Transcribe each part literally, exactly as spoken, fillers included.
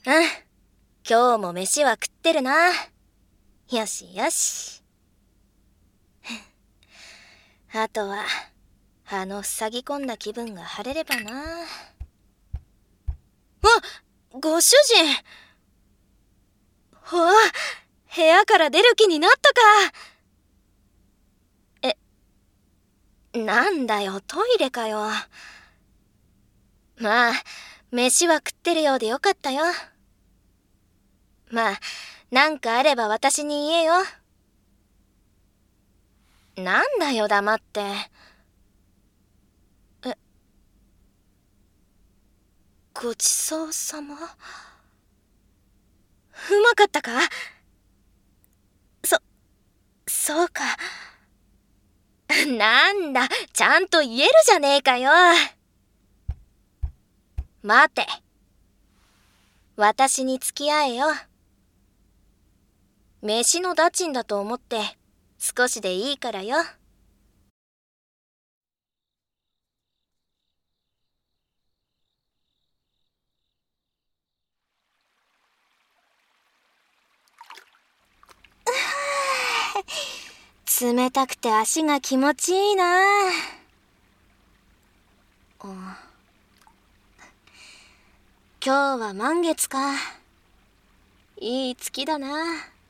うん、今日も飯は食ってるな。よしよし。あとはあの塞ぎ込んだ気分が晴れればな。あ、ご主人。ほあ、部屋から出る気になったか。え、なんだよ、トイレかよ。まあ、飯は食ってるようでよかったよ。まあ、なんかあれば私に言えよ。なんだよ、黙って。え、ごちそうさま。うまかったか？そ、そうか。なんだ、ちゃんと言えるじゃねえかよ。待て。私に付き合えよ。飯の駄賃だと思って少しでいいからよ。冷たくて足が気持ちいいな。今日は満月か。いい月だな。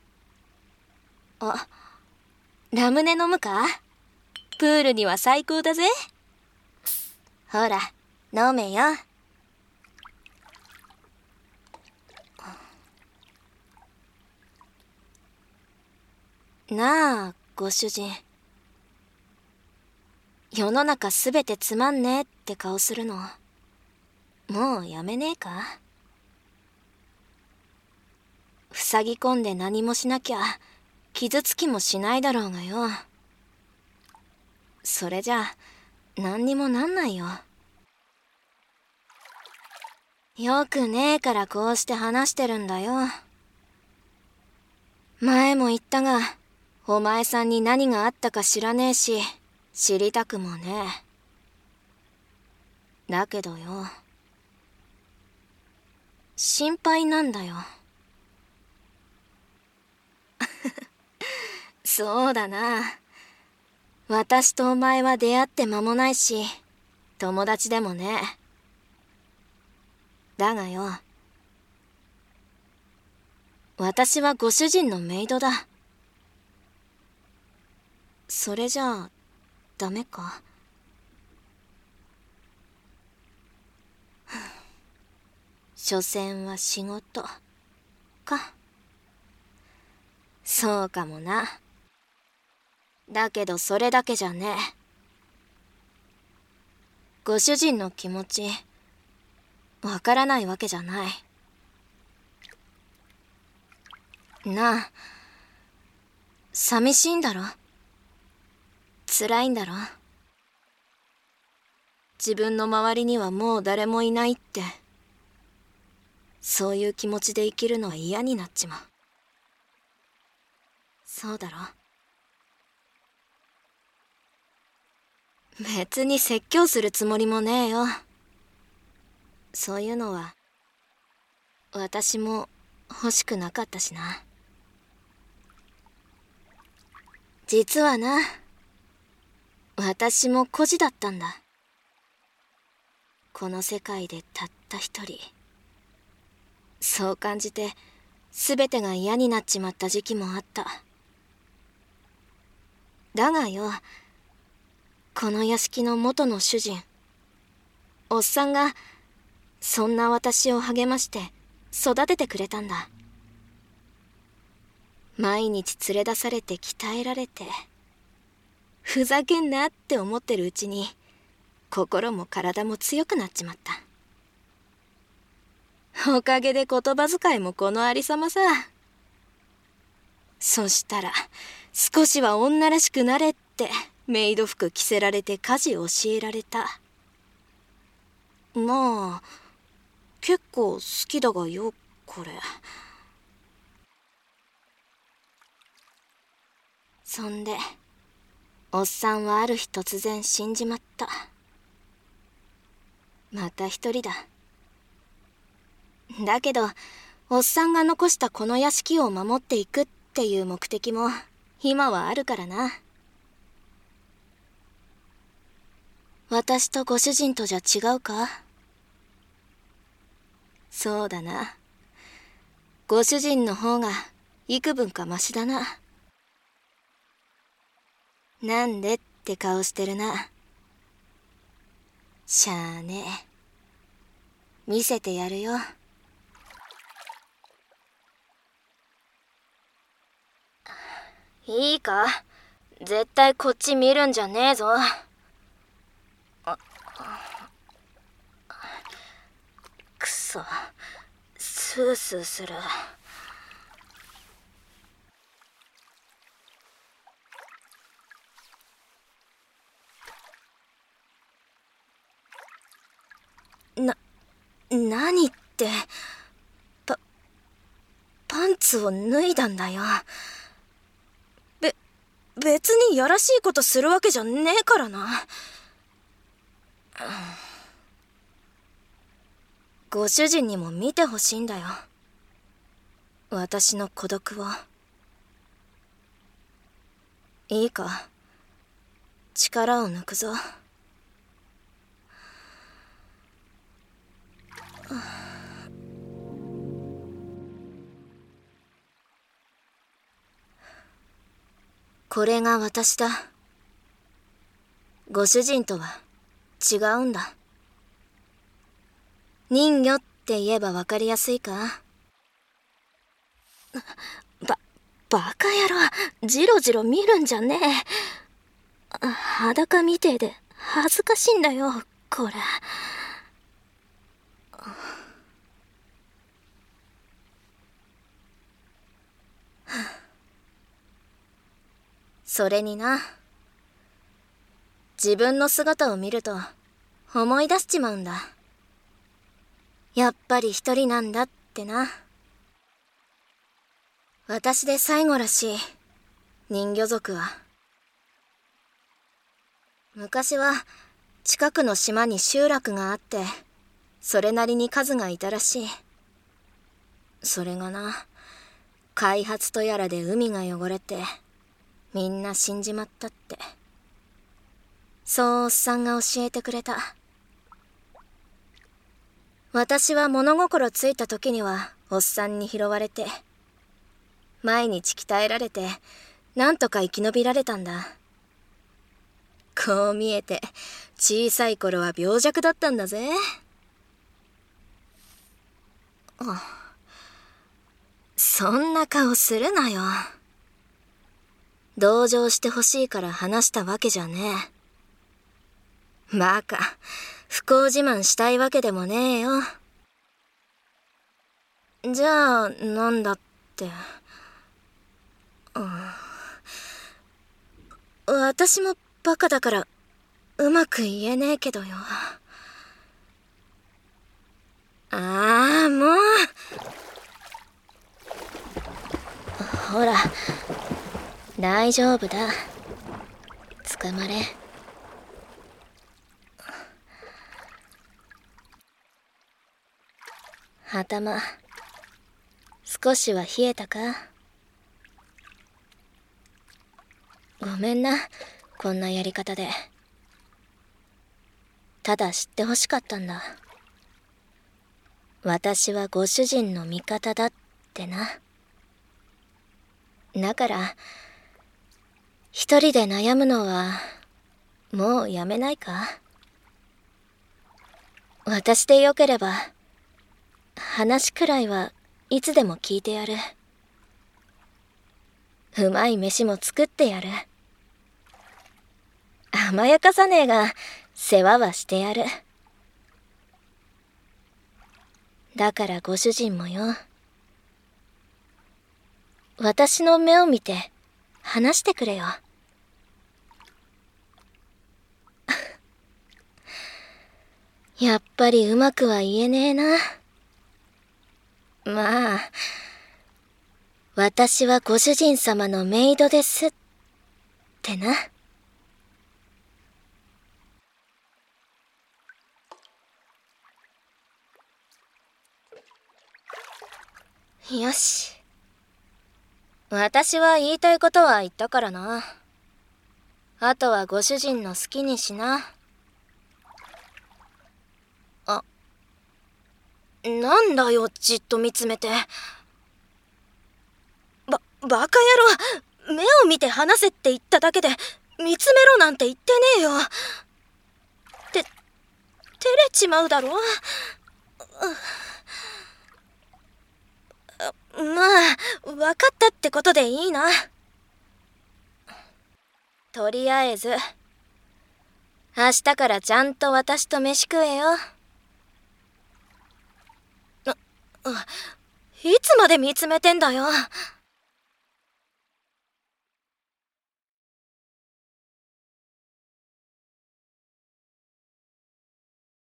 あ、ラムネ飲むか？プールには最高だぜ。ほら、飲めよ。なあ、ご主人。世の中すべてつまんねえって顔するの、もうやめねえか？塞ぎ込んで何もしなきゃ傷つきもしないだろうがよ。それじゃ何にもなんないよ。よくねえからこうして話してるんだよ。前も言ったが、お前さんに何があったか知らねえし、知りたくもねえ。だけどよ、心配なんだよ。そうだな。私とお前は出会って間もないし、友達でもね。だがよ、私はご主人のメイドだ。それじゃあ、ダメか。所詮は仕事か。そうかもな。だけどそれだけじゃねえ。ご主人の気持ちわからないわけじゃないなあ。寂しいんだろ。辛いんだろ。自分の周りにはもう誰もいないって、そういう気持ちで生きるのは嫌になっちまう。そうだろ。別に説教するつもりもねえよ。そういうのは私も欲しくなかったしな。実はな、私も孤児だったんだ。この世界でたった一人。そう感じて全てが嫌になっちまった時期もあった。だがよ、この屋敷の元の主人、おっさんがそんな私を励まして育ててくれたんだ。毎日連れ出されて鍛えられて、ふざけんなって思ってるうちに心も体も強くなっちまった。おかげで言葉遣いもこのありさまさ。そしたら少しは女らしくなれってメイド服着せられて家事教えられた。まあ結構好きだがよ、これ。そんでおっさんはある日突然死んじまった。また一人だ。 だけど、おっさんが残したこの屋敷を守っていくっていう目的も今はあるからな。私とご主人とじゃ違うか？そうだな。ご主人の方が幾分かマシだな。なんでって顔してるな。しゃあねえ。見せてやるよ。いいか？絶対こっち見るんじゃねえぞ。くそ、スースーする。な、何って、パ、パンツを脱いだんだよ。べ、別にやらしいことするわけじゃねえからな。ご主人にも見てほしいんだよ。私の孤独を。いいか？力を抜くぞ。これが私だ。ご主人とは違うんだ。人魚って言えばわかりやすいか？ば、バカ野郎、ジロジロ見るんじゃねえ。裸みてえで恥ずかしいんだよ、これ。それにな、自分の姿を見ると思い出しちまうんだ。やっぱり一人なんだってな。私で最後らしい、人魚族は。昔は近くの島に集落があって、それなりに数がいたらしい。それがな、開発とやらで海が汚れて、みんな死んじまったって。そうおっさんが教えてくれた。私は物心ついた時にはおっさんに拾われて、毎日鍛えられて、なんとか生き延びられたんだ。こう見えて、小さい頃は病弱だったんだぜ。そんな顔するなよ。同情してほしいから話したわけじゃねえ。バカ、不幸自慢したいわけでもねえよ。じゃあ、なんだって。うん、私もバカだから、うまく言えねえけどよ。ああ、もう。ほら、大丈夫だ。捕まれ。頭、少しは冷えたか？ごめんな、こんなやり方で。ただ知ってほしかったんだ。私はご主人の味方だってな。だから、一人で悩むのは、もうやめないか？私でよければ、話くらいはいつでも聞いてやる。うまい飯も作ってやる。甘やかさねえが、世話はしてやる。だからご主人もよ。私の目を見て、話してくれよ。やっぱりうまくは言えねえな。まあ、私はご主人様のメイドですってな。 よし。私は言いたいことは言ったからな。あとはご主人の好きにしな。あ、なんだよ、じっと見つめて。ば、バカ野郎、目を見て話せって言っただけで、見つめろなんて言ってねえよ。て、照れちまうだろ。まあ、分かったってことでいいな。とりあえず、明日からちゃんと私と飯食えよ。あ、あ、いつまで見つめてんだよ。